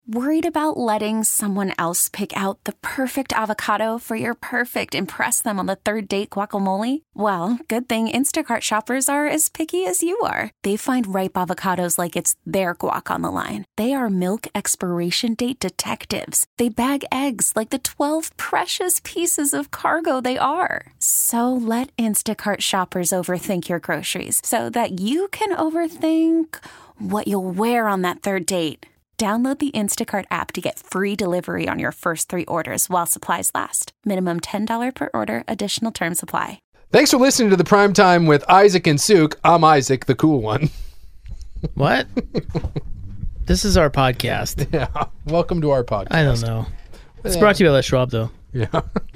Worried about letting someone else pick out the perfect avocado for your perfect impress them on the third date guacamole? Well, good thing Instacart shoppers are as picky as you are. They find ripe avocados like it's their guac on the line. They are milk expiration date detectives. They bag eggs like the 12 precious pieces of cargo they are. So let Instacart shoppers overthink your groceries so that you can overthink what you'll wear on that third date. Download the Instacart app to get free delivery on your first 3 orders while supplies last. Minimum $10 per order. Additional terms apply. Thanks for listening to the Prime Time with Isaac and Suk. I'm Isaac, the cool one. What? This is our podcast. Yeah. Welcome to our podcast. I don't know. It's brought to you by Les Schwab, though. Yeah.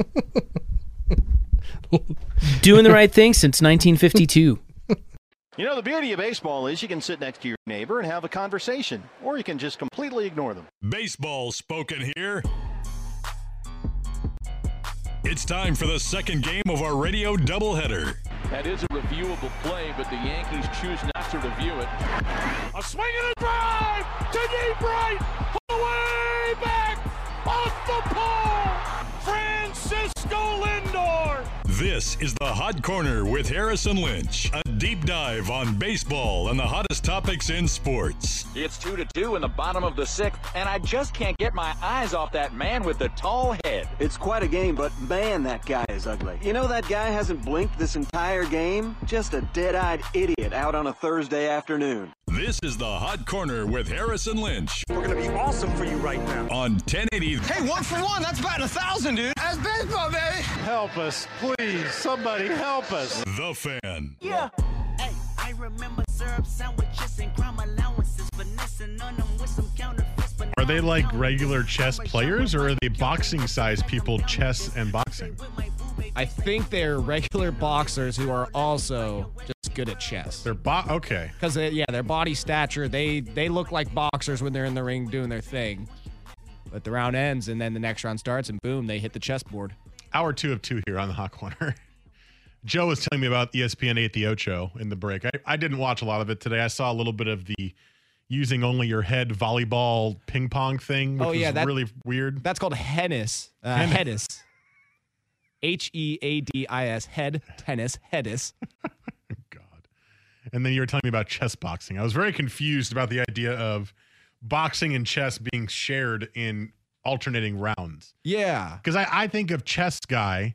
Doing the right thing since 1952. You know, the beauty of baseball is you can sit next to your neighbor and have a conversation, or you can just completely ignore them. Baseball spoken here. It's time for the second game of our radio doubleheader. That is a reviewable play, but the Yankees choose not to review it. A swing and a drive to deep right, away back, off the pole, Francisco Lindor. This is the Hot Corner with Harrison Lynch. A deep dive on baseball and the hottest topics in sports. It's 2-2 in the bottom of the 6th, and I just can't get my eyes off that man with the tall head. It's quite a game, but man, that guy is ugly. You know that guy hasn't blinked this entire game? Just a dead-eyed idiot out on a Thursday afternoon. This is the Hot Corner with Harrison Lynch. We're going to be awesome for you right now. On 1080. Hey, 1 for 1, that's batting 1,000, dude. That's baseball, baby. Help us, please. Somebody help us. The Fan. Yeah. Hey, I remember syrup sandwiches and crime allowances, finessing on them with some counterfeits. Are they like regular chess players, or are they boxing-sized people, chess and boxing? I think they're regular boxers who are also just good at chess. They're okay. Because, their body stature, they look like boxers when they're in the ring doing their thing. But the round ends, and then the next round starts, and boom, they hit the chessboard. Hour 2 of 2 here on the Hot Corner. Joe was telling me about ESPN 8 The Ocho in the break. I didn't watch a lot of it today. I saw a little bit of the using only your head volleyball ping pong thing, which was really weird. That's called Hedis. Hedis. Headis. Head tennis. Hedis. God. And then you were telling me about chess boxing. I was very confused about the idea of boxing and chess being shared in alternating rounds. Yeah. Because I think of chess guy,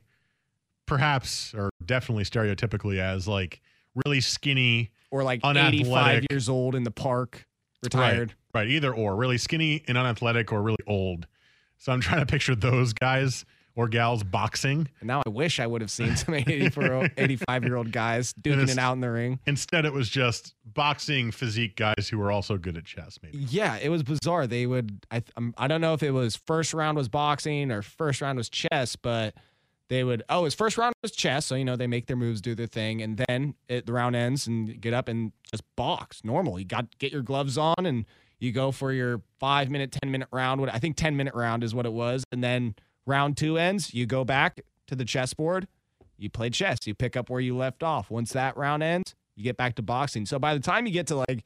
perhaps, or definitely stereotypically, as like really skinny or like unathletic. 85 years old in the park, retired. Right, either or. Really skinny and unathletic, or really old. So I'm trying to picture those guys or gals boxing. And now I wish I would have seen some 85-year-old guys duking it out in the ring. Instead, it was just boxing physique guys who were also good at chess, maybe. Yeah, it was bizarre. They would, I don't know if it was first round was boxing or first round was chess, but they would, his first round was chess. So, they make their moves, do their thing. And then the round ends and you get up and just box normal. You get your gloves on and you go for your 5-minute, 10-minute round. I think 10-minute round is what it was. And then round 2 ends, you go back to the chessboard, you play chess, you pick up where you left off. Once that round ends, you get back to boxing. So by the time you get to like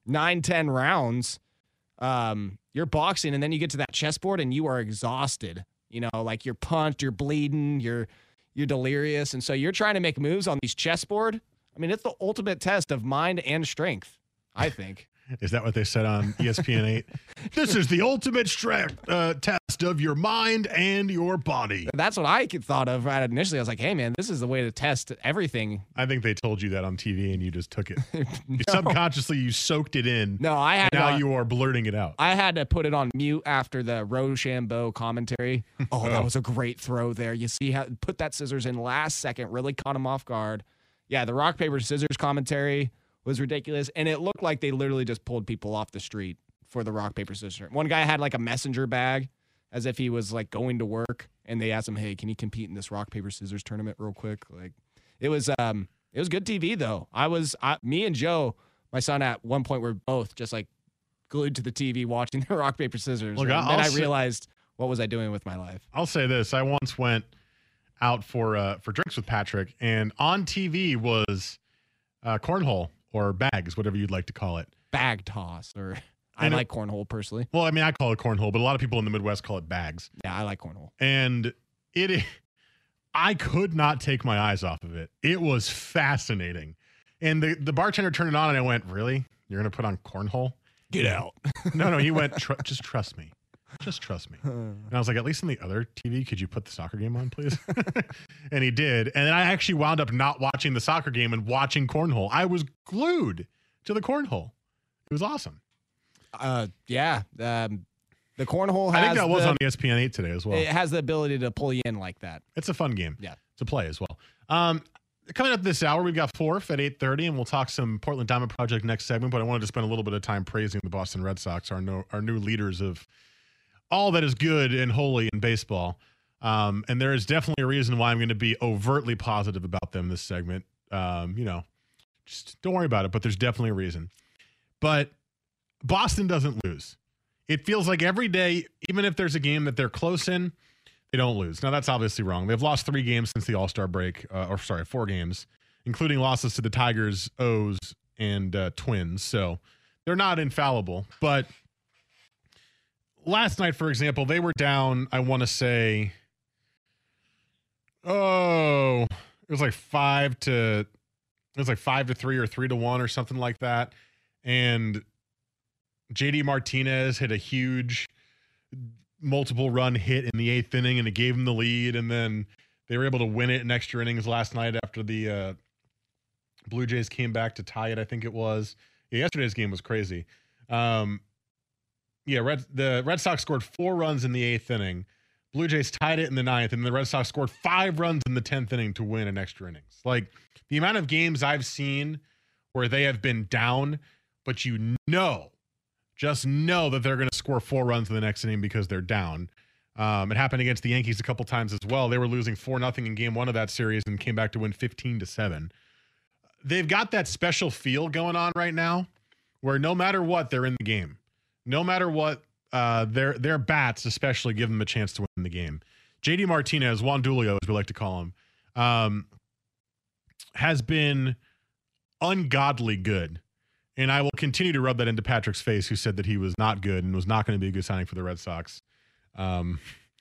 9-10 rounds, you're boxing, and then you get to that chessboard and you are exhausted. Like you're punched, you're bleeding, you're delirious. And so you're trying to make moves on these chessboard. I mean, it's the ultimate test of mind and strength, I think. Is that what they said on ESPN 8? This is the ultimate test of your mind and your body. That's what I thought of right initially. I was like, hey, man, this is the way to test everything. I think they told you that on TV and you just took it. No. Subconsciously, you soaked it in. No, I had. Now you are blurting it out. I had to put it on mute after the Rochambeau commentary. That was a great throw there. You see how put that scissors in last second, really caught him off guard. Yeah, the rock, paper, scissors commentary was ridiculous, and it looked like they literally just pulled people off the street for the rock, paper, scissors. One guy had like a messenger bag as if he was like going to work, and they asked him, hey, can you compete in this rock, paper, scissors tournament real quick? Like, it was good TV though. Me and Joe, my son, at one point were both just like glued to the TV watching the rock, paper, scissors. Look, and then I realized, what was I doing with my life? I'll say this. I once went out for drinks with Patrick, and on TV was cornhole or bags, whatever you'd like to call it. Bag toss or I like cornhole personally. Well, I mean, I call it cornhole, but a lot of people in the Midwest call it bags. Yeah, I like cornhole. And I could not take my eyes off of it. It was fascinating. And the bartender turned it on, and I went, "Really? You're going to put on cornhole? Get out." No, he went, "Just trust me. Just trust me." And I was like, "At least on the other TV, could you put the soccer game on, please?" And he did. And then I actually wound up not watching the soccer game and watching cornhole. I was glued to the cornhole. It was awesome. Yeah. The cornhole has I think that was on ESPN 8 today as well. It has the ability to pull you in like that. It's a fun game. Yeah. To play as well. Coming up this hour, we've got Fourth at 8:30, and we'll talk some Portland Diamond Project next segment, but I wanted to spend a little bit of time praising the Boston Red Sox, our new leaders of all that is good and holy in baseball. And there is definitely a reason why I'm going to be overtly positive about them this segment. Just don't worry about it, but there's definitely a reason. But Boston doesn't lose. It feels like every day, even if there's a game that they're close in, they don't lose. Now, that's obviously wrong. They've lost 3 games since the All-Star break, 4 games, including losses to the Tigers, O's, and Twins. So they're not infallible. But last night, for example, they were down, I want to say, it was like 5-3 or 3-1 or something like that. And JD Martinez hit a huge multiple run hit in the 8th inning, and it gave them the lead. And then they were able to win it in extra innings last night after the Blue Jays came back to tie it, I think it was. Yeah, yesterday's game was crazy. The Red Sox scored 4 runs in the 8th inning. Blue Jays tied it in the 9th, and the Red Sox scored 5 runs in the 10th inning to win in extra innings. Like, the amount of games I've seen where they have been down, but just know that they're going to score 4 runs in the next inning because they're down. It happened against the Yankees a couple times as well. They were losing 4-0 in game 1 of that series and came back to win 15-7. They've got that special feel going on right now where no matter what, they're in the game. No matter what, their bats especially give them a chance to win the game. JD Martinez, Juan Julio, as we like to call him, has been ungodly good. And I will continue to rub that into Patrick's face, who said that he was not good and was not going to be a good signing for the Red Sox. Wrong.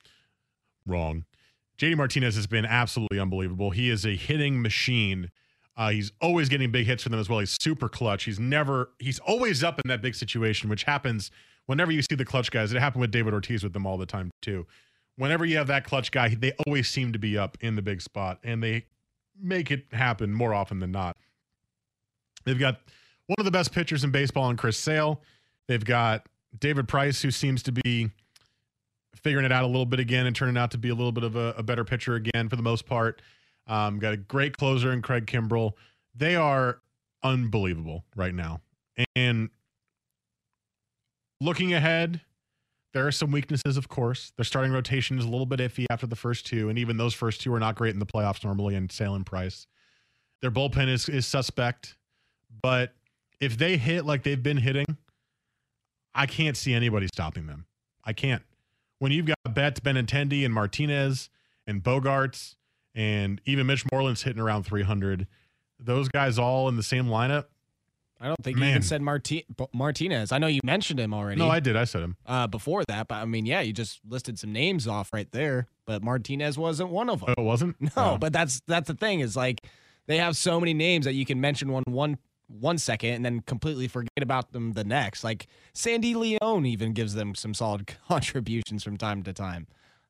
JD Martinez has been absolutely unbelievable. He is a hitting machine. He's always getting big hits for them as well. He's super clutch. He's always up in that big situation, which happens whenever you see the clutch guys. It happened with David Ortiz with them all the time too. Whenever you have that clutch guy, they always seem to be up in the big spot, and they make it happen more often than not. They've got one of the best pitchers in baseball in Chris Sale. They've got David Price, who seems to be figuring it out a little bit again and turning out to be a little bit of a better pitcher again for the most part. Got a great closer in Craig Kimbrell. They are unbelievable right now. And looking ahead, there are some weaknesses, of course. Their starting rotation is a little bit iffy after the first 2, and even those first 2 are not great in the playoffs normally, and Sale and Price. Their bullpen is suspect, but if they hit like they've been hitting, I can't see anybody stopping them. I can't. When you've got Betts, Benintendi, and Martinez, and Bogarts, and even Mitch Moreland's hitting around 300, those guys all in the same lineup. I don't think you even said Martinez. I know you mentioned him already. No, I did. I said him. Before that, but I mean, yeah, you just listed some names off right there, but Martinez wasn't one of them. Oh, it wasn't? No, but that's the thing is, like, they have so many names that you can mention one second and then completely forget about them the next. Like Sandy Leone even gives them some solid contributions from time to time.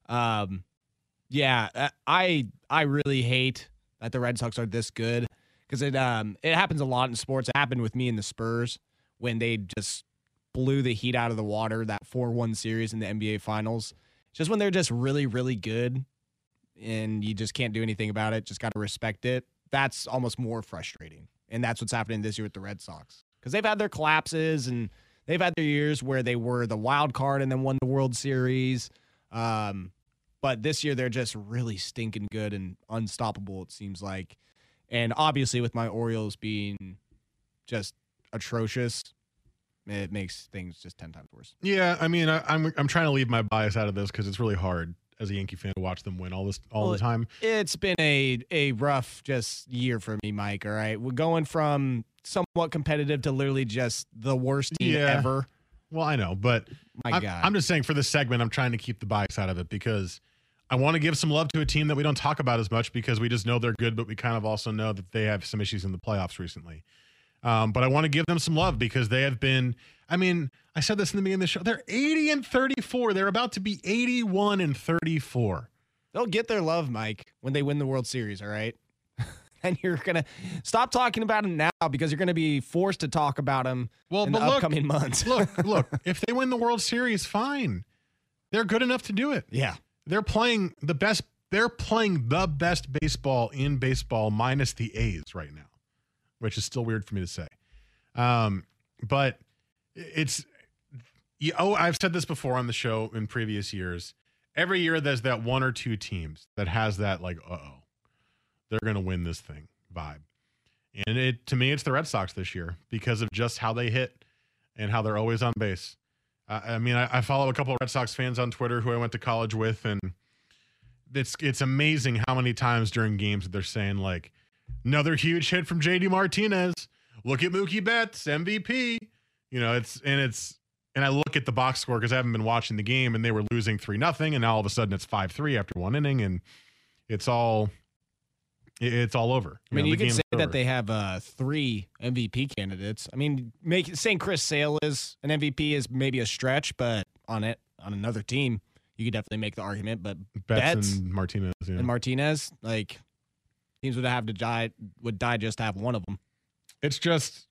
I really hate that the Red Sox are this good because it happens a lot in sports. It happened with me and the Spurs when they just blew the Heat out of the water, that 4-1 series in the NBA Finals. Just when they're just really, really good and you just can't do anything about it, just got to respect it. That's almost more frustrating. And that's what's happening this year with the Red Sox. Because they've had their collapses and they've had their years where they were the wild card and then won the World Series. But this year they're just really stinking good and unstoppable, it seems like. And obviously with my Orioles being just atrocious, it makes things just 10 times worse. Yeah, I mean, I'm trying to leave my bias out of this because it's really hard as a Yankee fan to watch them win all the time. It's been a rough just year for me, Mike. All right, we're going from somewhat competitive to literally just the worst team ever. Well, I know, but My God. I'm just saying for this segment, I'm trying to keep the bias out of it because I want to give some love to a team that we don't talk about as much because we just know they're good, but we kind of also know that they have some issues in the playoffs recently. But I want to give them some love because they have been, I mean, I said this in the beginning of the show, they're 80-34. They're about to be 81-34. They'll get their love, Mike, when they win the World Series, all right? And you're going to stop talking about them now because you're going to be forced to talk about them in the upcoming months. Look, if they win the World Series, fine. They're good enough to do it. Yeah. They're playing the best baseball in baseball minus the A's right now, which is still weird for me to say. But I've said this before on the show in previous years. Every year there's that one or two teams that has that like, they're going to win this thing vibe. And to me, it's the Red Sox this year because of just how they hit and how they're always on base. I follow a couple of Red Sox fans on Twitter who I went to college with, and it's amazing how many times during games that they're saying like, another huge hit from JD Martinez. Look at Mookie Betts, MVP. And I look at the box score because I haven't been watching the game, and they were losing 3-0, and now all of a sudden it's 5-3 after one inning, and it's all over. You could say that they have 3 MVP candidates. Saying Chris Sale is an MVP is maybe a stretch, but on another team, you could definitely make the argument. But Betts and Martinez, like teams would die just to have one of them. It's just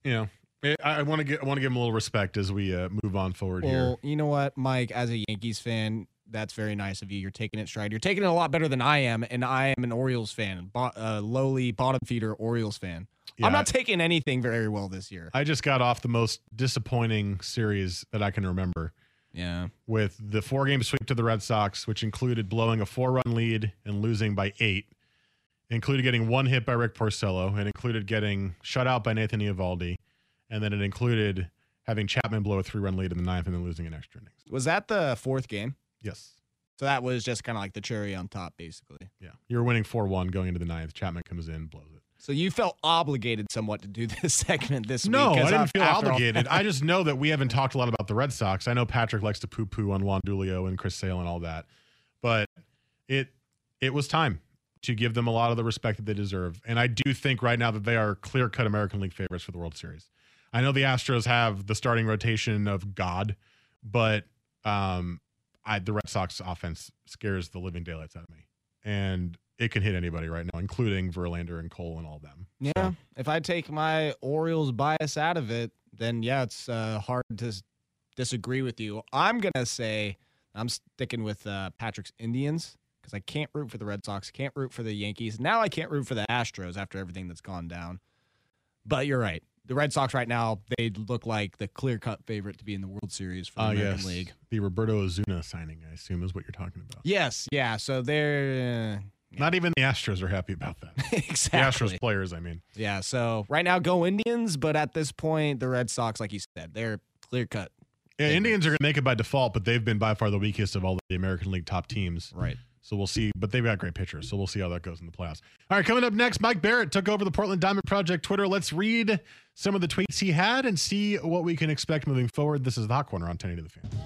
I want to give them a little respect as we move on forward here. Well, you know what, Mike, as a Yankees fan, that's very nice of you. You're taking it stride. You're taking it a lot better than I am, and I am an Orioles fan, lowly bottom feeder Orioles fan. Yeah, I'm not taking anything very well this year. I just got off the most disappointing series that I can remember. Yeah. With the 4-game sweep to the Red Sox, which included blowing a 4-run lead and losing by 8. Included getting 1 hit by Rick Porcello. It included getting shut out by Nathan Eovaldi. And then it included having Chapman blow a 3-run lead in the 9th and then losing in extra innings. Was that the 4th game? Yes. So that was just kind of like the cherry on top, basically. Yeah. You were winning 4-1 going into the 9th. Chapman comes in, blows it. So you felt obligated somewhat to do this segment this week. No, I didn't feel obligated. I just know that we haven't talked a lot about the Red Sox. I know Patrick likes to poo-poo on Juan Julio and Chris Sale and all that. But it was time to give them a lot of the respect that they deserve. And I do think right now that they are clear-cut American League favorites for the World Series. I know the Astros have the starting rotation of God, but the Red Sox offense scares the living daylights out of me. And it can hit anybody right now, including Verlander and Cole and all them. Yeah. So. If I take my Orioles bias out of it, then yeah, it's hard to disagree with you. I'm going to say I'm sticking with Patrick's Indians because I can't root for the Red Sox, can't root for the Yankees. Now I can't root for the Astros after everything that's gone down. But you're right. The Red Sox right now, they look like the clear-cut favorite to be in the World Series for the American League. The Roberto Ozuna signing, I assume, is what you're talking about. Yes, yeah. So they're... Not even the Astros are happy about that. Exactly. The Astros players, I mean. Yeah, so right now, go Indians, but at this point, the Red Sox, like you said, they're clear-cut. Yeah, Indians are going to make it by default, but they've been by far the weakest of all the American League top teams. Right. So we'll see, but they've got great pitchers, so we'll see how that goes in the playoffs. All right, coming up next, Mike Barrett took over the Portland Diamond Project Twitter. Let's read some of the tweets he had and see what we can expect moving forward. This is the Hot Corner on 1080 The Fan.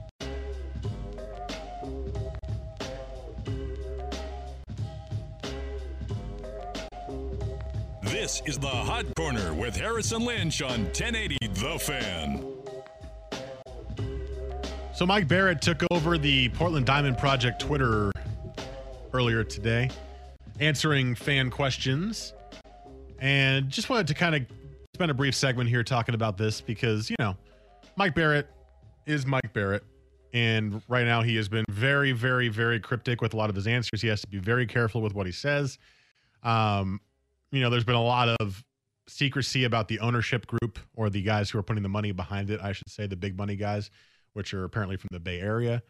This is the Hot Corner with Harrison Lynch on 1080 The Fan. So Mike Barrett took over the Portland Diamond Project Twitter earlier today, answering fan questions, and just wanted to kind of spend a brief segment here talking about this because, Mike Barrett is Mike Barrett, and right now he has been very, very, very cryptic with a lot of his answers. He has to be very careful with what he says. There's been a lot of secrecy about the ownership group or the guys who are putting the money behind it, I should say, the big money guys, which are apparently from the Bay Area.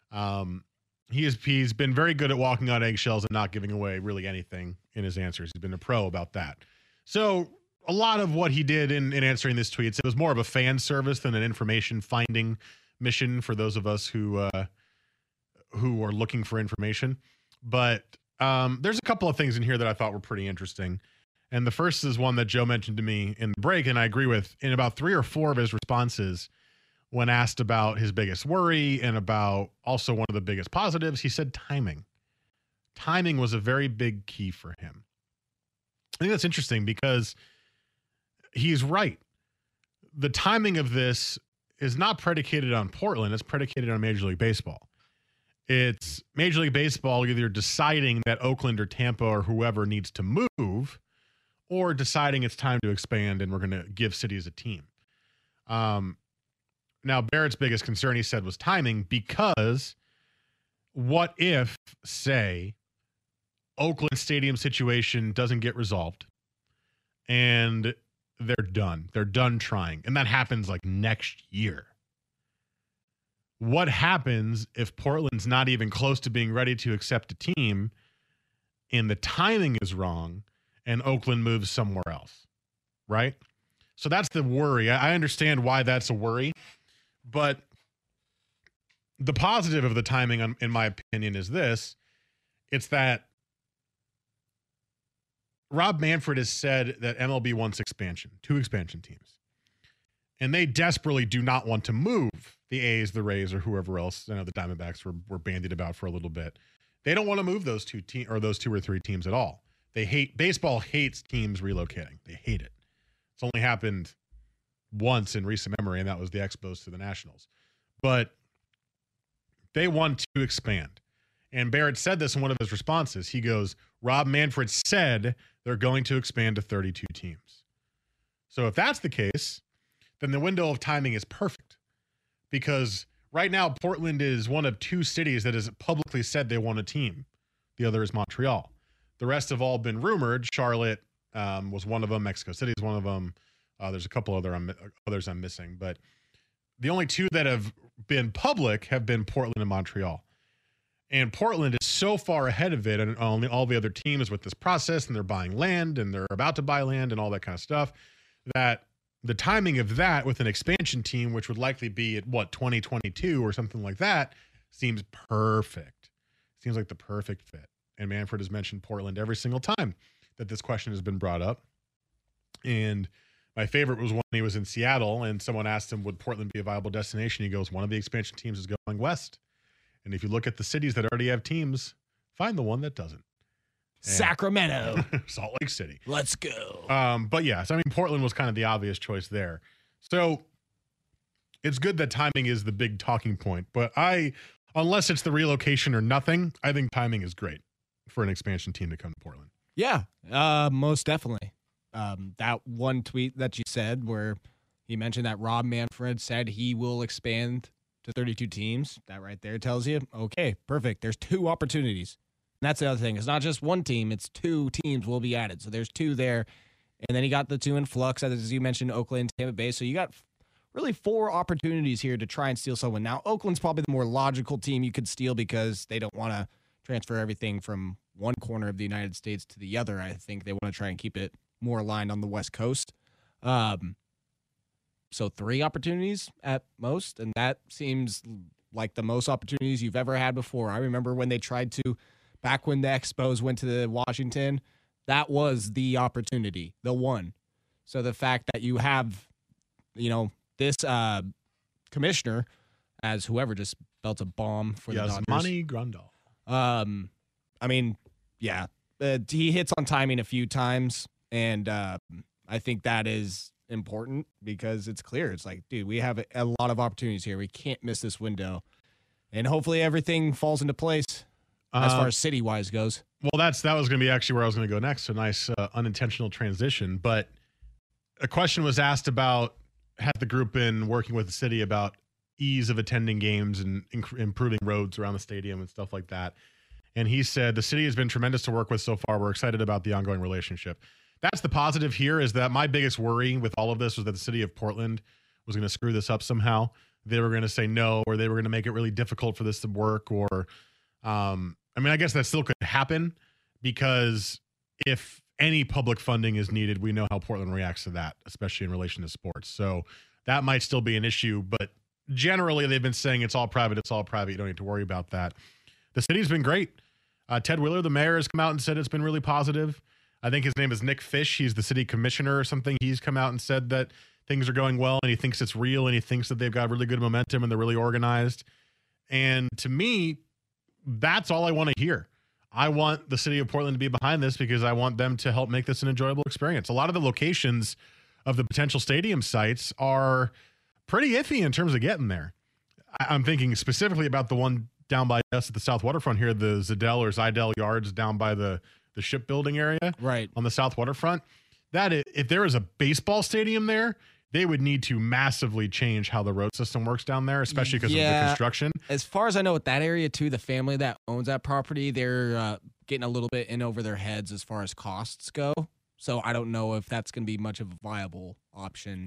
He's been very good at walking on eggshells and not giving away really anything in his answers. He's been a pro about that. So a lot of what he did in answering this tweet, it was more of a fan service than an information finding mission for those of us who are looking for information. But there's a couple of things in here that I thought were pretty interesting. And the first is one that Joe mentioned to me in the break, and I agree with. In about 3 or 4 of his responses when asked about his biggest worry and about also one of the biggest positives, he said timing. Timing was a very big key for him. I think that's interesting because he's right. The timing of this is not predicated on Portland. It's predicated on Major League Baseball. It's Major League Baseball either deciding that Oakland or Tampa or whoever needs to move, or deciding it's time to expand and we're going to give cities a team. Now, Barrett's biggest concern, he said, was timing, because what if, say, Oakland Stadium situation doesn't get resolved and they're done. They're done trying. And that happens like next year. What happens if Portland's not even close to being ready to accept a team and the timing is wrong and Oakland moves somewhere else, right? So that's the worry. I understand why that's a worry, but the positive of the timing, in my opinion, is this. It's that Rob Manfred has said that MLB wants expansion, 2 expansion teams. And they desperately do not want to move the A's, the Rays, or whoever else. I know the Diamondbacks were bandied about for a little bit. They don't want to move those 2 or 3 teams at all. Baseball hates teams relocating. They hate it. It's only happened once in recent memory, and that was the Expos to the Nationals. But they want to expand. And Barrett said this in one of his responses. He goes, Rob Manfred said they're going to expand to 32 teams. So if that's the case, then the window of timing is perfect. Because right now, Portland is one of 2 cities that has publicly said they want a team. The other is Montreal. The rest have all been rumored. Charlotte was one of them. Mexico City is one of them. There's a couple others I'm missing. But the only 2 that have been public have been Portland and Montreal. And Portland is so far ahead of it and all the other teams with this process, and they're buying land and they're about to buy land and all that kind of stuff, that the timing of that with an expansion team, which would likely be at 2022 or something like that, seems perfect. Seems like the perfect fit. And Manfred has mentioned Portland every single time that this question has been brought up. And my favorite was when he was in Seattle and someone asked him, would Portland be a viable destination? He goes, one of the expansion teams is going west. And if you look at the cities that already have teams, find the one that doesn't. And Sacramento. Salt Lake City. Let's go. But yes, I mean, Portland was kind of the obvious choice there. So it's good that timing is the big talking point. But unless it's the relocation or nothing, I think timing is great for an expansion team to come to Portland. Yeah, most definitely. That one tweet that you said where he mentioned that Rob Manfred said he will expand to 32 teams, that right there tells you, okay, perfect. There's 2 opportunities. And that's the other thing. It's not just one team. It's 2 teams will be added. So there's 2 there. And then you got the 2 in flux, as you mentioned, Oakland, Tampa Bay. So you got really 4 opportunities here to try and steal someone. Now, Oakland's probably the more logical team you could steal because they don't want to transfer everything from one corner of the United States to the other. I think they want to try and keep it more aligned on the West Coast. So 3 opportunities at most, and that seems like the most opportunities you've ever had before. I remember when they tried to, back when the Expos went to Washington, that was the opportunity, the one. So the fact that you have, this commissioner, as whoever just built a bomb for the Dodgers. Yasmani Grandal. I mean, yeah, he hits on timing a few times, and I think that is important because it's clear. It's like, dude, we have a lot of opportunities here. We can't miss this window. And hopefully everything falls into place as far as city-wise goes. Well, that was going to be actually where I was going to go next. A nice unintentional transition. But a question was asked about, had the group been working with the city about ease of attending games and improving roads around the stadium and stuff like that. And he said, the city has been tremendous to work with so far. We're excited about the ongoing relationship. That's the positive here, is that my biggest worry with all of this was that the city of Portland was going to screw this up somehow. They were going to say no, or they were going to make it really difficult for this to work. Or, I guess that still could happen, because if any public funding is needed, we know how Portland reacts to that, especially in relation to sports. So that might still be an issue, but generally they've been saying it's all private. You don't need to worry about that. The city's been great. Ted Wheeler, the mayor, has come out and said it's been really positive. I think his name is Nick Fish. He's the city commissioner or something. He's come out and said that things are going well, and he thinks it's real, and he thinks that they've got really good momentum and they're really organized. And to me, that's all I want to hear. I want the city of Portland to be behind this because I want them to help make this an enjoyable experience. A lot of the locations of the potential stadium sites are pretty iffy in terms of getting there. I'm thinking specifically about the one down by us at the South Waterfront here, the Zidell Yards down by the shipbuilding area, right on the South Waterfront. That if there is a baseball stadium there, they would need to massively change how the road system works down there, especially because of the construction. As far as I know, with that area too, the family that owns that property, they're getting a little bit in over their heads as far as costs go. So I don't know if that's going to be much of a viable option.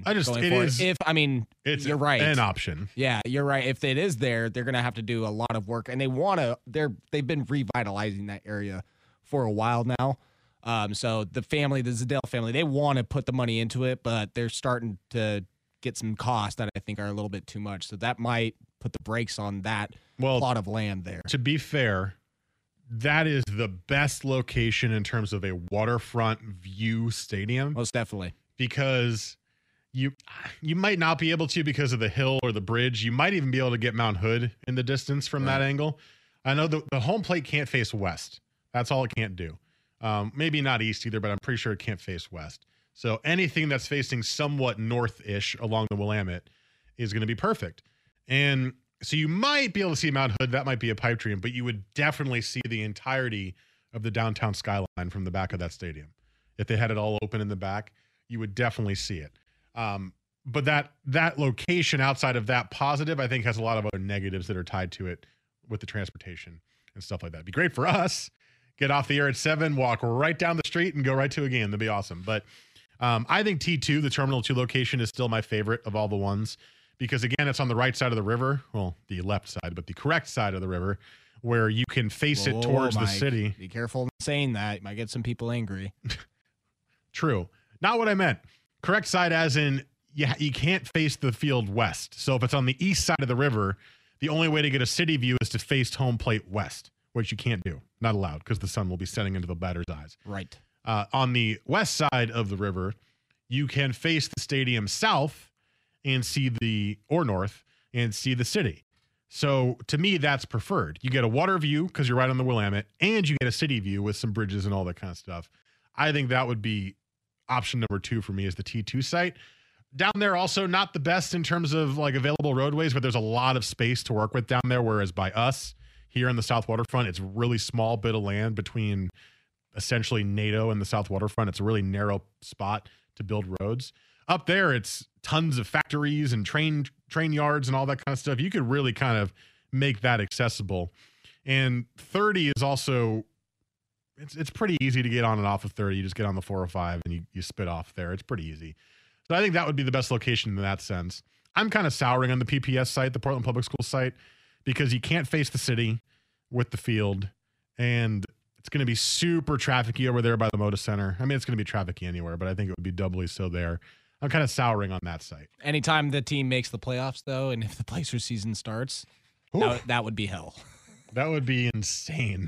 You're right, an option. Yeah, you're right. If it is there, they're going to have to do a lot of work, and they've been revitalizing that area for a while now. So the Zidell family, they want to put the money into it, but they're starting to get some costs that I think are a little bit too much. So that might put the brakes on that plot of land there. To be fair, that is the best location in terms of a waterfront view stadium. Most definitely. Because you might not be able to because of the hill or the bridge. You might even be able to get Mount Hood in the distance from that angle. I know the home plate can't face west. That's all it can't do. Maybe not east either, but I'm pretty sure it can't face west. So anything that's facing somewhat north-ish along the Willamette is going to be perfect. And so you might be able to see Mount Hood. That might be a pipe dream, but you would definitely see the entirety of the downtown skyline from the back of that stadium. If they had it all open in the back, you would definitely see it. But that location outside of that positive, I think, has a lot of other negatives that are tied to it with the transportation and stuff like that. It'd be great for us. Get off the air at 7, walk right down the street, and go right to a game. That'd be awesome. But I think T2, the Terminal 2 location, is still my favorite of all the ones because, again, it's on the right side of the river. Well, the left side, but the correct side of the river where you can face it towards the city. Be careful saying that. You might get some people angry. True. Not what I meant. Correct side as in you can't face the field west. So if it's on the east side of the river, the only way to get a city view is to face home plate west, which you can't do. Not allowed because the sun will be setting into the batter's eyes. Right. On the west side of the river, you can face the stadium south and see or north and see the city. So to me, that's preferred. You get a water view because you're right on the Willamette, and you get a city view with some bridges and all that kind of stuff. I think that would be option number 2 for me is the T2 site. Down there also not the best in terms of like available roadways, but there's a lot of space to work with down there, whereas by us, here in the South Waterfront, it's a really small bit of land between essentially NATO and the South Waterfront. It's a really narrow spot to build roads. Up there, it's tons of factories and train yards and all that kind of stuff. You could really kind of make that accessible. And 30 is also, it's pretty easy to get on and off of 30. You just get on the 405 and you spit off there. It's pretty easy. So I think that would be the best location in that sense. I'm kind of souring on the PPS site, the Portland Public Schools site, because you can't face the city with the field, and it's going to be super trafficy over there by the Moda Center. I mean, it's going to be trafficy anywhere, but I think it would be doubly so there. I'm kind of souring on that site. Anytime the team makes the playoffs, though, and if the Blazer season starts, that would be hell. That would be insane.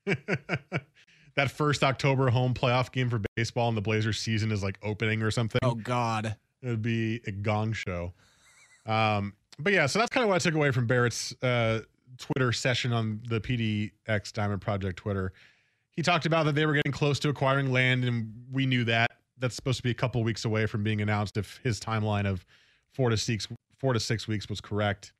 That first October home playoff game for baseball and the Blazers season is like opening or something. Oh, God. It would be a gong show. But yeah, so that's kind of what I took away from Barrett's Twitter session on the PDX Diamond Project Twitter. He talked about that they were getting close to acquiring land, and we knew that. That's supposed to be a couple of weeks away from being announced if his timeline of 4 to 6 weeks was correct.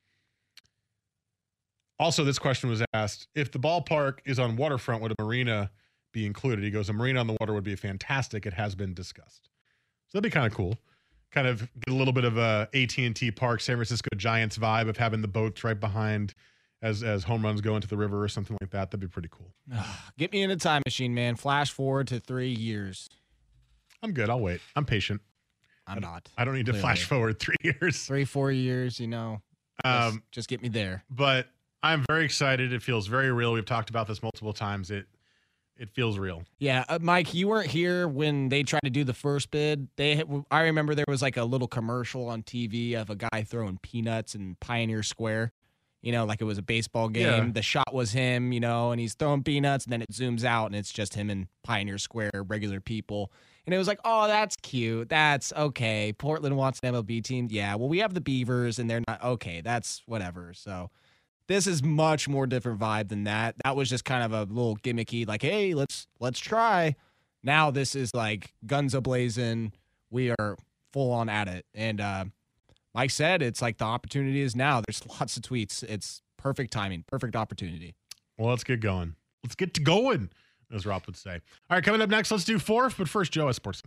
Also, this question was asked, if the ballpark is on waterfront, would a marina be included? He goes, a marina on the water would be fantastic. It has been discussed. So that'd be kind of cool. Kind of get a little bit of a AT&T Park, San Francisco Giants vibe of having the boats right behind as home runs go into the river or something like that. That'd be pretty cool. Get me in a time machine, man. Flash forward to 3 years. I'm good. I'll wait. I'm patient. I'm not. I don't need to flash forward 3 years. 3-4 years, just get me there. But I'm very excited. It feels very real. We've talked about this multiple times. It feels real. Yeah, Mike, you weren't here when they tried to do the first bid. I remember there was like a little commercial on TV of a guy throwing peanuts in Pioneer Square. like it was a baseball game. Yeah. The shot was him, and he's throwing peanuts, and then it zooms out, and it's just him in Pioneer Square, regular people. And it was like, oh, that's cute. That's okay. Portland wants an MLB team. Yeah, well, we have the Beavers, and they're not. Okay, that's whatever. So this is much more different vibe than that. That was just kind of a little gimmicky, like, hey, let's try. Now this is like guns a-blazing. We are full on at it. And Mike said, it's like the opportunity is now. There's lots of tweets. It's perfect timing, perfect opportunity. Well, let's get going. Let's get to going, as Rob would say. All right, coming up next, let's do fourth. But first, Joe at SportsCenter.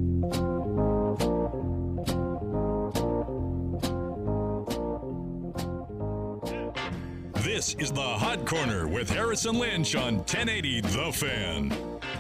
This is the Hot Corner with Harrison Lynch on 1080 The Fan.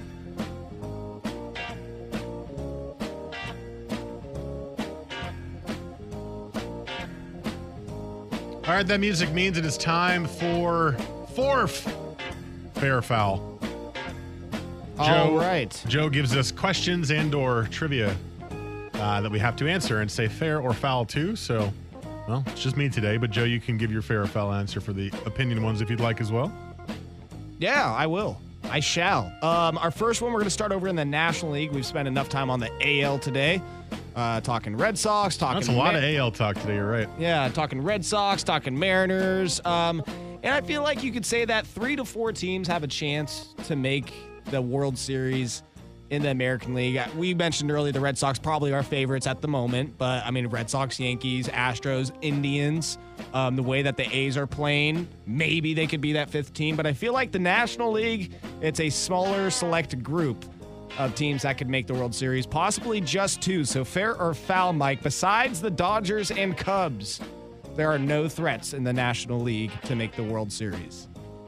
All right, that music means it is time for fourth Fair or Foul. All right. Joe gives us questions and or trivia that we have to answer and say fair or foul too. So, well, it's just me today. But Joe, you can give your fair or foul answer for the opinion ones if you'd like as well. Yeah, I will. I shall. Our first one, we're going to start over in the National League. We've spent enough time on the AL today. Talking Red Sox, talking... That's a lot of AL talk today, you're right. Yeah, talking Red Sox, talking Mariners. And I feel like you could say that 3 to 4 teams have a chance to make the World Series in the American League. We mentioned earlier the Red Sox probably our favorites at the moment, but I mean, Red Sox, Yankees, Astros, Indians, the way that the A's are playing, maybe they could be that 5th team, but I feel like the National League, it's a smaller select group of teams that could make the World Series, possibly just 2. So fair or foul, Mike, besides the Dodgers and Cubs, there are no threats in the National League to make the World Series.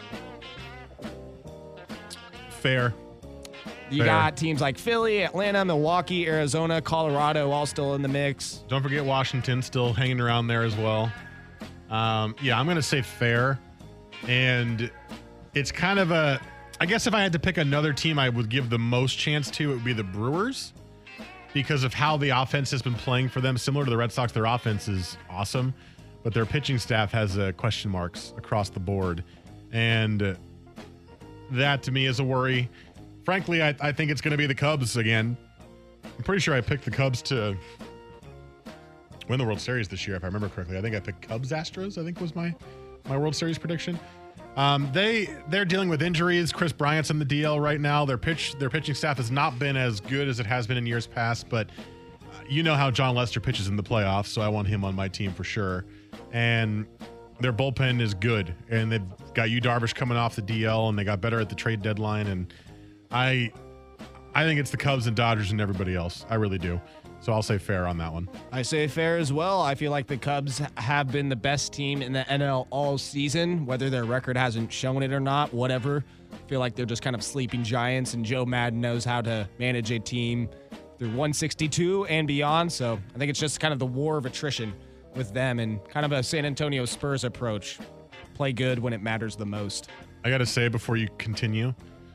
Fair. You got teams like Philly, Atlanta, Milwaukee, Arizona, Colorado, all still in the mix. Don't forget Washington still hanging around there as well. Yeah, I'm going to say fair. And it's kind of a... I guess if I had to pick another team I would give the most chance to, it would be the Brewers because of how the offense has been playing for them. Similar to the Red Sox, their offense is awesome, but their pitching staff has question marks across the board. And that, to me, is a worry. Frankly, I think it's going to be the Cubs again. I'm pretty sure I picked the Cubs to win the World Series this year, if I remember correctly. I think I picked Cubs-Astros, I think was my World Series prediction. They're dealing with injuries. Chris Bryant's in the DL right now. Their pitching staff has not been as good as it has been in years past, but you know how John Lester pitches in the playoffs, so I want him on my team for sure. And their bullpen is good, and they've got Yu Darvish coming off the DL, and they got better at the trade deadline. And I think it's the Cubs and Dodgers and everybody else. I really do. So I'll say fair on that one. I say fair as well. I feel like the Cubs have been the best team in the NL all season, whether their record hasn't shown it or not, whatever. I feel like they're just kind of sleeping giants, and Joe Madden knows how to manage a team through 162 and beyond. So I think it's just kind of the war of attrition with them and kind of a San Antonio Spurs approach. Play good when it matters the most. I got to say before you continue,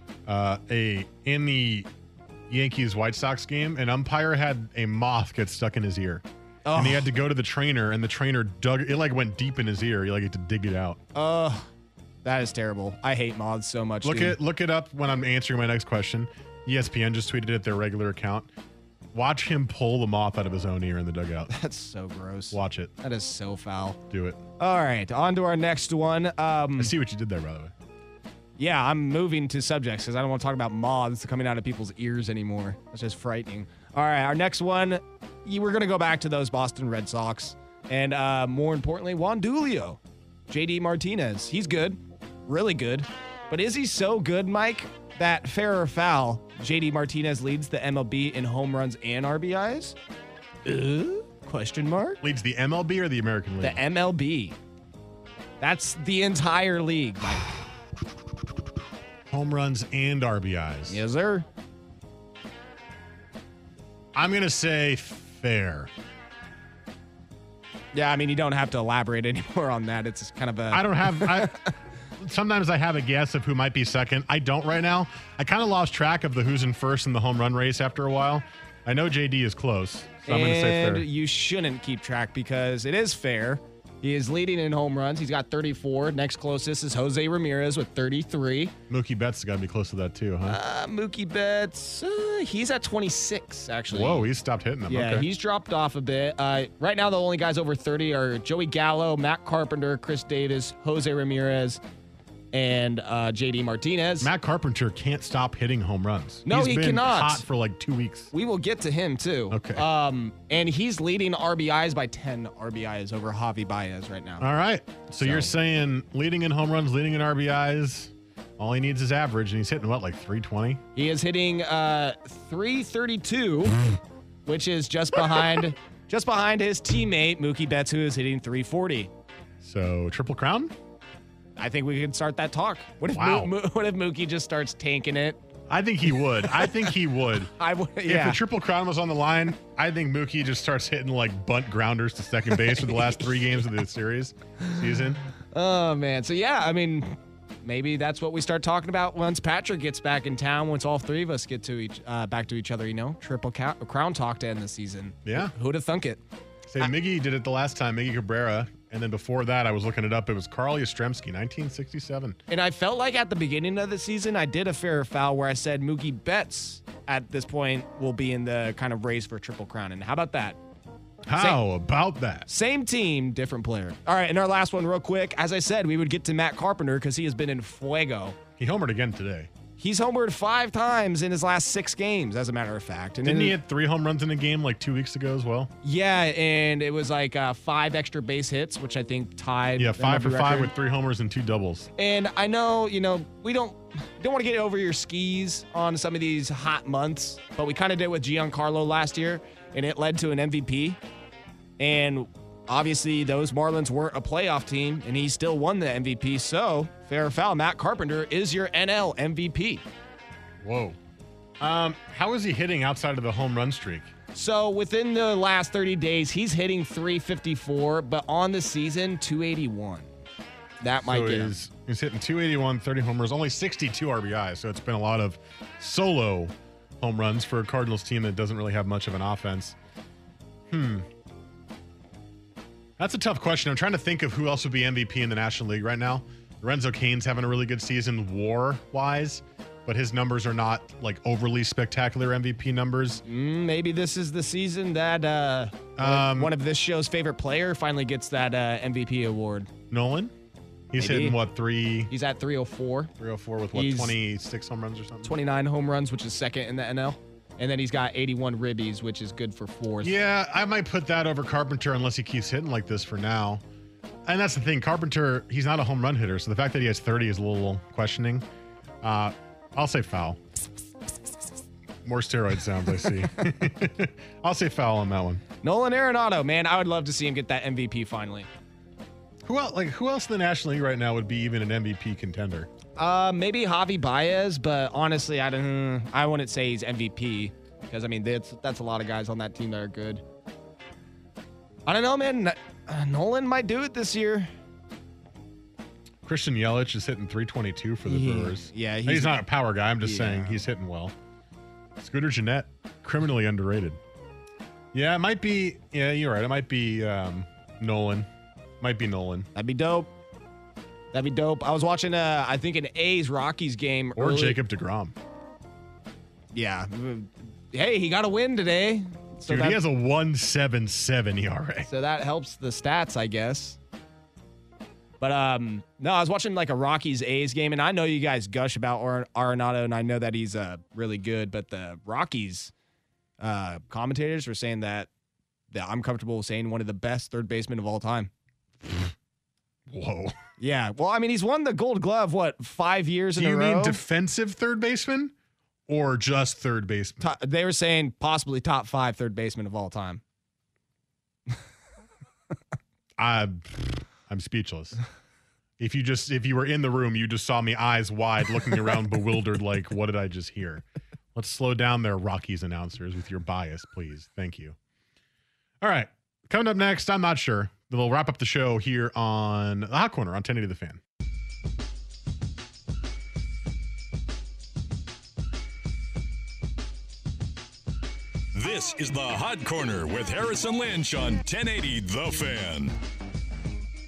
in the Yankees-White Sox game, an umpire had a moth get stuck in his ear. Oh. And he had to go to the trainer, and the trainer dug it. Like went deep in his ear. He had to dig it out. That is terrible. I hate moths so much. Look it up when I'm answering my next question. ESPN just tweeted it, their regular account. Watch him pull the moth out of his own ear in the dugout. That's so gross. Watch it. That is so foul. Do it. All right, on to our next one. I see what you did there, by the way. Yeah, I'm moving to subjects because I don't want to talk about moths coming out of people's ears anymore. That's just frightening. All right, our next one, we're going to go back to those Boston Red Sox. And more importantly, Juan Julio, JD Martinez. He's good, really good. But is he so good, Mike, that fair or foul, JD Martinez leads the MLB in home runs and RBIs? Question mark? Leads the MLB or the American League? The MLB. That's the entire league, Mike. Home runs and RBIs. Yes, sir. I'm going to say fair. Yeah, I mean, you don't have to elaborate anymore on that. It's kind of a... Sometimes I have a guess of who might be second. I don't right now. I kind of lost track of the who's in first in the home run race after a while. I know JD is close, so I'm going to say fair. And you shouldn't keep track because it is fair. He is leading in home runs. He's got 34. Next closest is Jose Ramirez with 33. Mookie Betts has got to be close to that too, huh? Mookie Betts, he's at 26, actually. Whoa, he's stopped hitting them. Yeah, Okay. he's dropped off a bit. Right now, the only guys over 30 are Joey Gallo, Matt Carpenter, Chris Davis, Jose Ramirez, and JD Martinez. Matt Carpenter can't stop hitting home runs. No, He's he been cannot. hot for like 2 weeks. We will get to him, too. Okay. And he's leading RBIs by 10 RBIs over Javi Baez right now. All right. So you're saying leading in home runs, leading in RBIs, all he needs is average, and he's hitting what, like 320? He is hitting 332, which is just behind his teammate Mookie Betts, who is hitting 340. So Triple Crown? I think we could start that talk. What if Wow. what if Mookie just starts tanking it? I think he would. I think he would. Yeah. If the Triple Crown was on the line, I think Mookie just starts hitting like bunt grounders to second base for the last 3 games of the season. Oh, man. So, yeah, I mean, maybe that's what we start talking about once Patrick gets back in town, once all 3 of us get to back to each other, Triple Crown talk to end the season. Yeah. Who'd have thunk it? Say Miggy did it the last time, Miggy Cabrera. And then before that, I was looking it up. It was Carl Yastrzemski, 1967. And I felt like at the beginning of the season, I did a fair or foul where I said Mookie Betts at this point will be in the kind of race for Triple Crown. And how about that? How about that? Same team, different player. All right, and our last one real quick. As I said, we would get to Matt Carpenter because he has been in fuego. He homered again today. He's homered 5 times in his last 6 games, as a matter of fact. And Didn't he hit 3 home runs in a game like 2 weeks ago as well? Yeah, and it was like 5 extra base hits, which I think tied. Yeah, the 5 for MLB 5 record. with 3 homers and 2 doubles. And I know, we don't want to get over your skis on some of these hot months, but we kind of did with Giancarlo last year, and it led to an MVP. And obviously, those Marlins weren't a playoff team, and he still won the MVP. So, fair or foul, Matt Carpenter is your NL MVP. Whoa. How is he hitting outside of the home run streak? So, within the last 30 days, he's hitting 354, but on the season, 281. That might get him. He's hitting 281, 30 homers, only 62 RBIs. So it's been a lot of solo home runs for a Cardinals team that doesn't really have much of an offense. That's a tough question. I'm trying to think of who else would be MVP in the National League right now. Lorenzo Cain's having a really good season WAR-wise, but his numbers are not like overly spectacular MVP numbers. Maybe this is the season that one of this show's favorite player finally gets that MVP award. Nolan? He's Maybe. hitting what, 3? He's at 304. 304 with what, He's 26 home runs or something? 29 home runs, which is second in the NL. And then he's got 81 ribbies, which is good for 4th. Yeah, I might put that over Carpenter unless he keeps hitting like this for now. And that's the thing. Carpenter, he's not a home run hitter, so the fact that he has 30 is a little questioning. I'll say foul. More steroid sounds, I see. I'll say foul on that one. Nolan Arenado, man, I would love to see him get that MVP finally. Who else in the National League right now would be even an MVP contender? Maybe Javi Baez, but honestly, I wouldn't say he's MVP because I mean that's a lot of guys on that team that are good. I don't know, man. Nolan might do it this year. Christian Yelich is hitting 322 for the Brewers. Yeah, he's not a power guy. I'm just saying he's hitting well. Scooter Gennett, criminally underrated. Yeah, it might be. Yeah, you're right. It might be Nolan. Might be Nolan. That'd be dope. That'd be dope. I was watching, I think, an A's-Rockies game. Or early. Jacob deGrom. Yeah. Hey, he got a win today. So Dude, he has a 1.77 ERA. So that helps the stats, I guess. But no, I was watching like a Rockies-A's game, and I know you guys gush about Arenado, and I know that he's really good, but the Rockies commentators were saying that I'm comfortable saying one of the best third basemen of all time. Whoa. Yeah. Well, I mean, he's won the Gold Glove, 5 years in a row? Do you mean defensive third baseman or just third baseman? They were saying possibly top 5 third baseman of all time. I'm speechless. If you were in the room, you just saw me eyes wide looking around bewildered like, what did I just hear? Let's slow down there, Rockies announcers, with your bias, please. Thank you. All right. Coming up next, I'm not sure. We'll wrap up the show here on the Hot Corner on 1080 The Fan. This is the Hot Corner with Harrison Lynch on 1080 The Fan.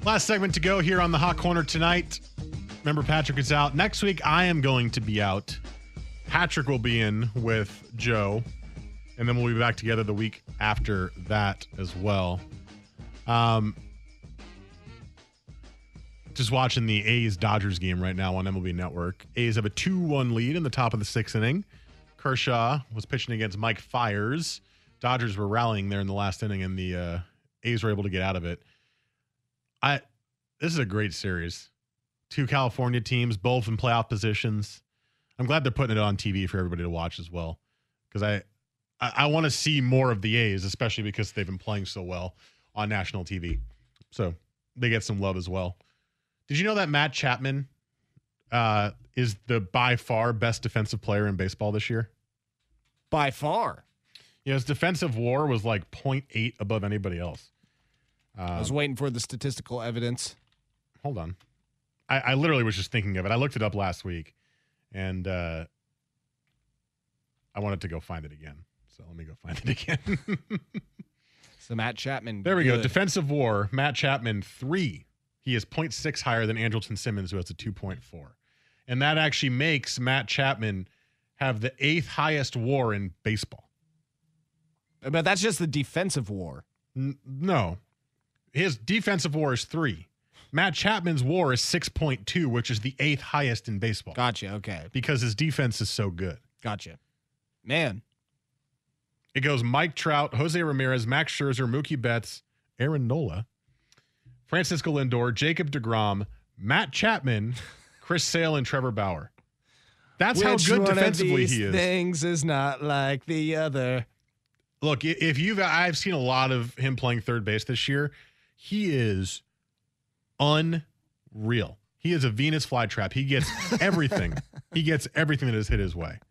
Last segment to go here on the Hot Corner tonight. Remember, Patrick is out. Next week, I am going to be out. Patrick will be in with Joe. And then we'll be back together the week after that as well. Just watching the A's-Dodgers game right now on MLB Network. A's have a 2-1 lead in the top of the 6th inning. Kershaw was pitching against Mike Fiers. Dodgers were rallying there in the last inning, and the A's were able to get out of it. This is a great series. 2 California teams, both in playoff positions. I'm glad they're putting it on TV for everybody to watch as well, because I want to see more of the A's, especially because they've been playing so well on national TV. So they get some love as well. Did you know that Matt Chapman is the by far best defensive player in baseball this year? By far. Yeah, his defensive WAR was like 0.8 above anybody else. I was waiting for the statistical evidence. Hold on. I literally was just thinking of it. I looked it up last week, and I wanted to go find it again. So let me go find it again. So Matt Chapman. There we go. Defensive WAR, Matt Chapman, 3. He is 0.6 higher than Andrelton Simmons, who has a 2.4. And that actually makes Matt Chapman have the 8th highest WAR in baseball. But that's just the defensive WAR. No. His defensive WAR is 3. Matt Chapman's WAR is 6.2, which is the 8th highest in baseball. Gotcha. Okay. Because his defense is so good. Gotcha. Man. It goes Mike Trout, Jose Ramirez, Max Scherzer, Mookie Betts, Aaron Nola, Francisco Lindor, Jacob deGrom, Matt Chapman, Chris Sale, and Trevor Bauer. That's how good defensively he is. Things is not like the other. Look, I've seen a lot of him playing third base this year. He is unreal. He is a Venus flytrap. He gets everything. He gets everything that is hit his way.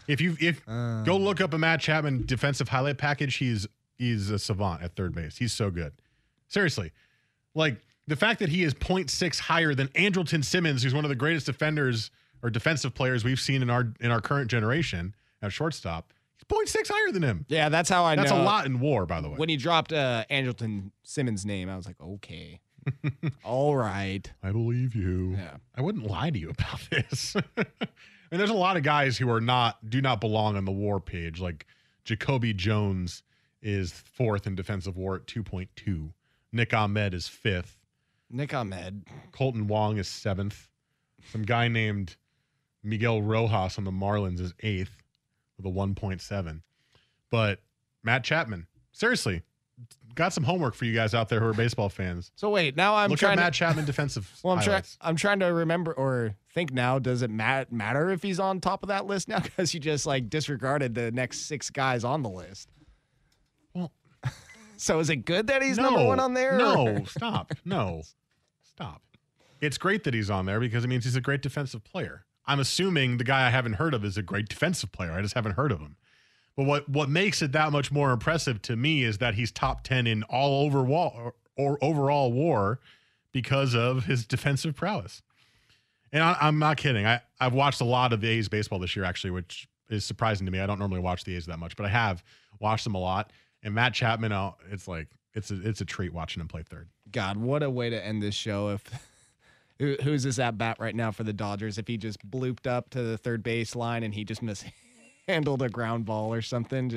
Go look up a Matt Chapman defensive highlight package. He's a savant at third base. He's so good. Seriously. Like, the fact that he is 0.6 higher than Andrelton Simmons, who's one of the greatest defenders or defensive players we've seen in our current generation at shortstop, he's 0.6 higher than him. Yeah, that's how I know. That's a lot in WAR, by the way. When he dropped Andrelton Simmons' name, I was like, okay. All right. I believe you. Yeah. I wouldn't lie to you about this. And there's a lot of guys who do not belong on the WAR page. Like Jacoby Jones is 4th in defensive WAR at 2.2. Nick Ahmed is 5th. Nick Ahmed. Colton Wong is 7th. Some guy named Miguel Rojas on the Marlins is 8th with a 1.7. But Matt Chapman, seriously, got some homework for you guys out there who are baseball fans. So wait, now I'm look trying at Matt Chapman defensive. Well, I'm trying to remember or think now. Does it matter if he's on top of that list now? Because you just like disregarded the next 6 guys on the list. Well, so is it good that he's number 1 on there? No, stop. No, stop. It's great that he's on there because it means he's a great defensive player. I'm assuming the guy I haven't heard of is a great defensive player. I just haven't heard of him. But what makes it that much more impressive to me is that he's top 10 in all overall WAR because of his defensive prowess. And I'm not kidding. I've watched a lot of the A's baseball this year, actually, which is surprising to me. I don't normally watch the A's that much, but I have watched them a lot. And Matt Chapman, it's a treat watching him play third. God, what a way to end this show. Who's this at bat right now for the Dodgers? If he just blooped up to the third base line and he just mishandled a ground ball or something,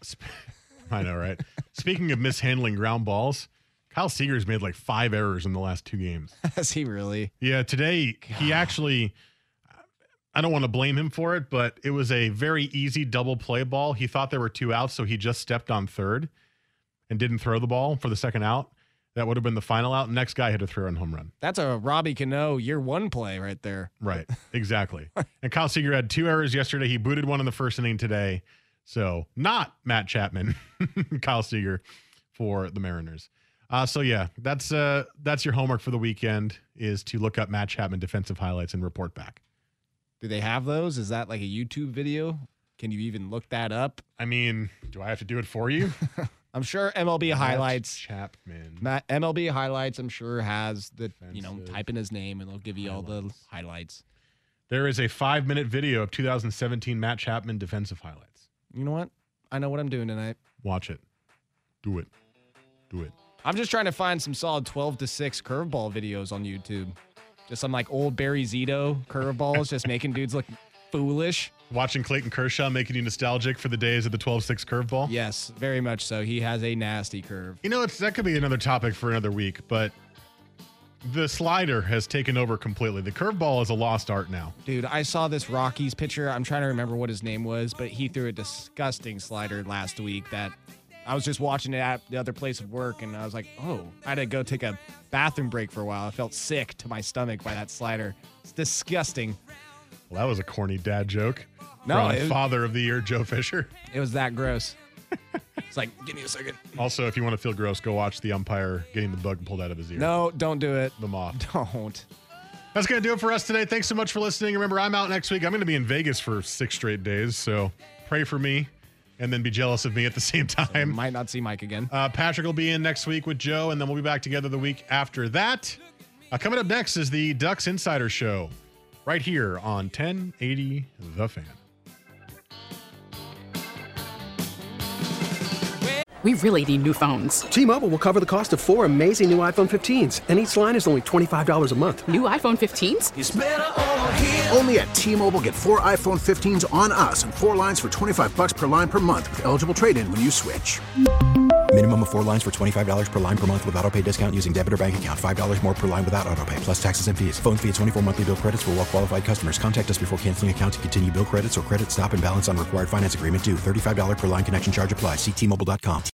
I know, right? Speaking of mishandling ground balls, Kyle Seager's made like 5 errors in the last 2 games. Has he really? Yeah, today he actually, I don't want to blame him for it, but it was a very easy double play ball. He thought there were 2 outs, so he just stepped on third and didn't throw the ball for the second out. That would have been the final out. Next guy hit a 3-run home run. That's a Robbie Cano year 1 play right there. Right, exactly. And Kyle Seager had 2 errors yesterday. He booted 1 in the first inning today. So not Matt Chapman, Kyle Seager for the Mariners. So yeah, that's your homework for the weekend is to look up Matt Chapman defensive highlights and report back. Do they have those? Is that like a YouTube video? Can you even look that up? I mean, do I have to do it for you? I'm sure MLB Highlights. Chapman. MLB Highlights, I'm sure, has the, type in his name and they'll give you all the highlights. There is a 5-minute video of 2017 Matt Chapman defensive highlights. You know what? I know what I'm doing tonight. Watch it. Do it. Do it. I'm just trying to find some solid 12-6 curveball videos on YouTube. Just some like old Barry Zito curveballs, just making dudes look foolish. Watching Clayton Kershaw making you nostalgic for the days of the 12-6 curveball? Yes, very much so. He has a nasty curve. You know, that could be another topic for another week, but the slider has taken over completely. The curveball is a lost art now. Dude, I saw this Rockies pitcher. I'm trying to remember what his name was, but he threw a disgusting slider last week that I was just watching it at the other place of work, and I was like, oh, I had to go take a bathroom break for a while. I felt sick to my stomach by that slider. It's disgusting. Well, that was a corny dad joke. No, from Father of the Year, Joe Fisher. It was that gross. It's like, give me a second. Also, if you want to feel gross, go watch the umpire getting the bug pulled out of his ear. No, don't do it. The moth. Don't. That's going to do it for us today. Thanks so much for listening. Remember, I'm out next week. I'm going to be in Vegas for 6 straight days, so pray for me and then be jealous of me at the same time. Might not see Mike again. Patrick will be in next week with Joe, and then we'll be back together the week after that. Coming up next is the Ducks Insider Show right here on 1080 The Fan. We really need new phones. T-Mobile will cover the cost of 4 amazing new iPhone 15s, and each line is only $25 a month. New iPhone 15s? It's better over here. Only at T-Mobile, get 4 iPhone 15s on us and 4 lines for $25 per line per month with eligible trade-in when you switch. Minimum of 4 lines for $25 per line per month with autopay discount using debit or bank account. $5 more per line without autopay, plus taxes and fees. Phone fee at 24 monthly bill credits for well-qualified customers. Contact us before canceling account to continue bill credits or credit stop and balance on required finance agreement due. $35 per line connection charge applies. See T-Mobile.com.